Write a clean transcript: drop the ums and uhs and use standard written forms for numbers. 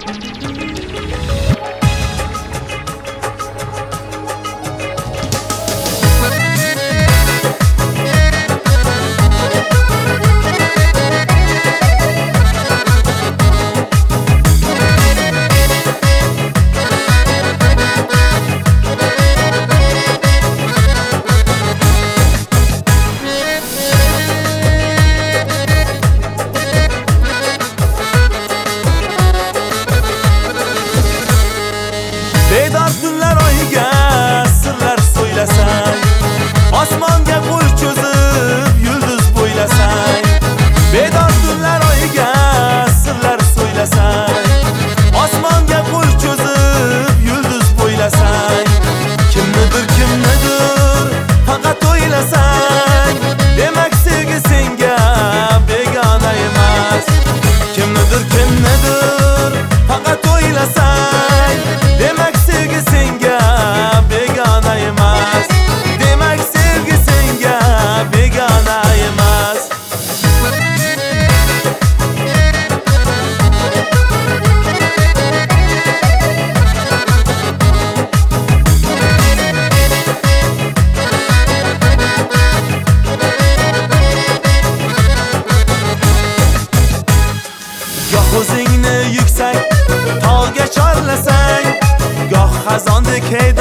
Bedor tunlar oyga sirlar so'ylasang, osmonga qo'l cho'zib yulduz bo'ylasang. Bedor tunlar oyga sirlar so'ylasang, osmonga qo'l cho'zib yulduz bo'ylasang. Kimnidir faqat o'ylasang, demak sevgi senga begona emas. Kimnidir faqat o'ylasang, demak sevgi senga begona emas. Demak sevgi senga begona emas. Goh o'zingni yuksak tog'ga chorlasang, goh xazondek